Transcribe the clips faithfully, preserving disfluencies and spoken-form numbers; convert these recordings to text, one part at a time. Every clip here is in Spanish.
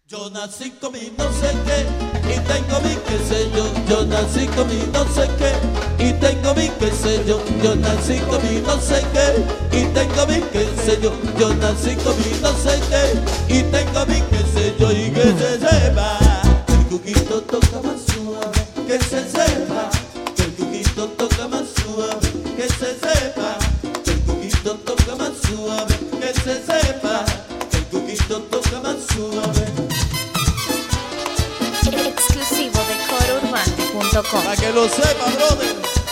Yo nací con mi no sé qué y tengo mi qué sé yo. Yo nací con mi no sé qué y tengo mi qué sé yo. Yo nací con mi no sé qué y tengo mi qué sé yo. Yo nací con mi no sé qué y tengo mi qué sé yo. Y que se sepa, que el cuquito toca más suave. Que se sepa, que el cuquito toca más suave. Que se sepa, que el cuquito toca más suave. Que se sepa, que el cuquito toca más suave. Exclusivo de coro urbante punto com. Para que lo sepa, brother.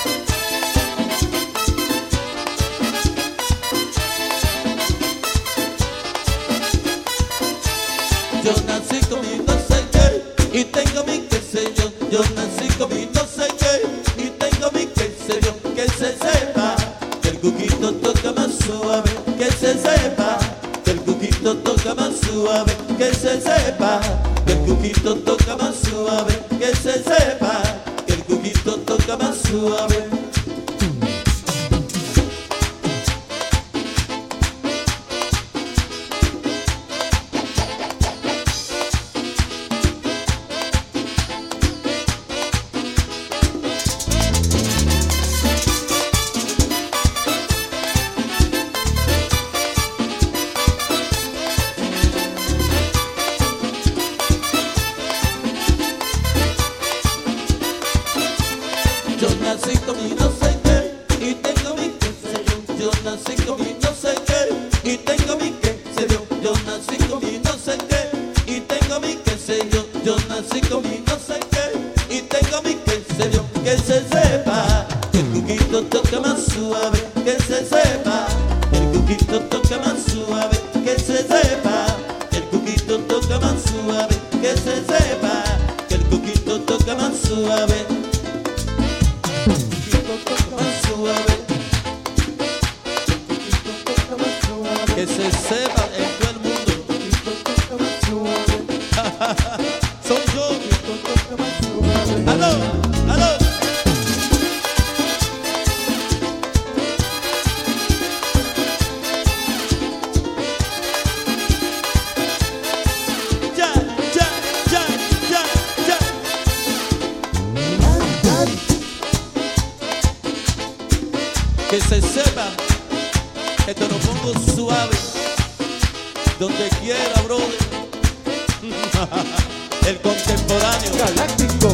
Yo nací con mi no sé qué y tengo mi qué sé yo. Yo nací con mi no sé qué y tengo mi qué sé yo. Que se sepa que el cuquito toca más suave. Que se sepa que el cuquito toca más suave. Que se sepa que el cuquito toca más suave. Que se sepa que el cuquito toca más suave. Yo nací con mi no sé qué y tengo mi qué sé yo. Yo nací con mi no sé qué y tengo mi qué sé yo. Yo nací con mi no sé qué y tengo mi qué sé yo. Yo nací con mi no sé qué y tengo mi qué sé yo. Que se sepa que el cuquito toca más suave. Que se sepa que el cuquito toca más suave. Que se sepa que el cuquito toca más suave. Que se sepa que el cuquito toca más suave. Que se sepa en todo el mundo. Soy yo. Aló, aló. Ya, ya, ya, ya, ya. Que se sepa que te lo pongo suave, donde quiera, brother. El contemporáneo Galáctico.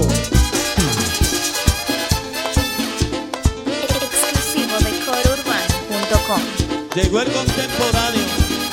Exclusivo de coro urbante punto com. llegó el contemporáneo.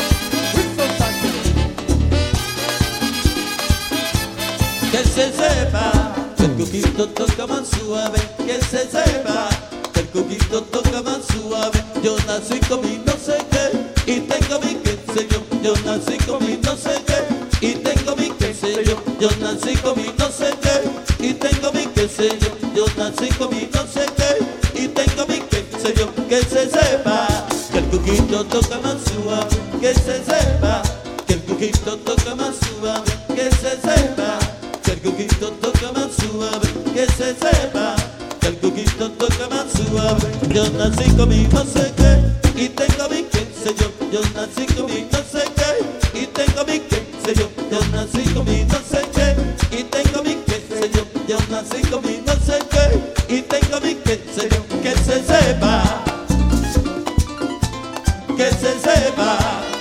Que se sepa que el cuquito toca más suave. Que se sepa que el cuquito toca más suave. Yo nací con mi no sé qué y tengo mi qué sé yo. Yo nací con mi no sé qué y tengo mi qué sé yo. Yo nací con mi no sé qué y tengo mi qué sé yo. Yo nací con mi no sé qué y tengo mi qué sé yo. Que se sepa que el cuquito toca más suave. Que se sepa que el cuquito toca más suave. Que se sepa que el cuquito toca más suave. Que se sepa que el cuquito toca más suave. Yo nací con mi no sé qué y tengo mi qué sé yo. Yo nací con mi no sé qué y tengo mi qué sé yo. Yo nací con mi no sé qué y tengo mi qué sé yo. Yo nací con mi no sé qué y tengo mi qué sé yo. Que se sepa, que se sepa.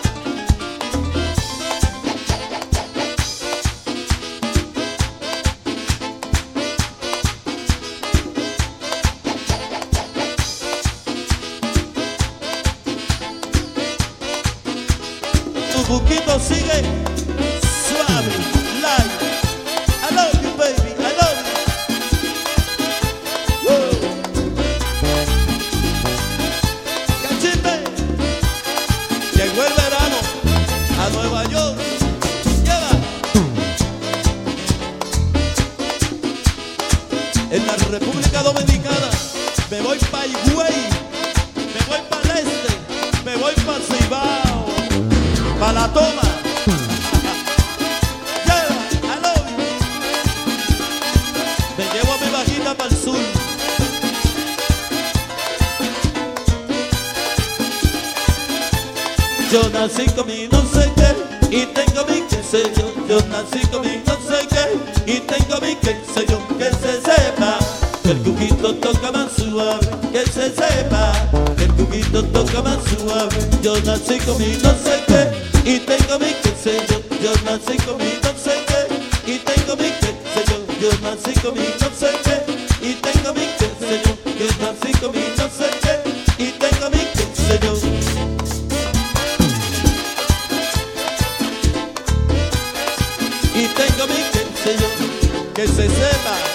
Tu buquito sigue suave, light. I love you, baby, I love you. Woo. Cachimbe. Llegó el verano a Nueva York. Lleva. En la República Dominicana me voy pa' Higüey, me voy pa' el este, me voy pa' Cibao, pa' la toma. Lleva, I love you. Me llevo a mi bajita para el sur. Yo nací con mi no sé qué y tengo mi qué sé yo, yo nací con mi no sé qué y tengo mi qué sé yo, que se sepa que el cuquito toca más suave, que se sepa que el cuquito toca más suave. Yo nací con mi no sé qué y tengo mi qué sé yo, yo nací con mi no sé qué y tengo mi qué sé yo, yo nací con mi no sé qué y tengo mi qué sé yo, yo nací con mi no sé qué y tengo mi qué sé yo. Y tengo mi qué sé yo, que se sepa.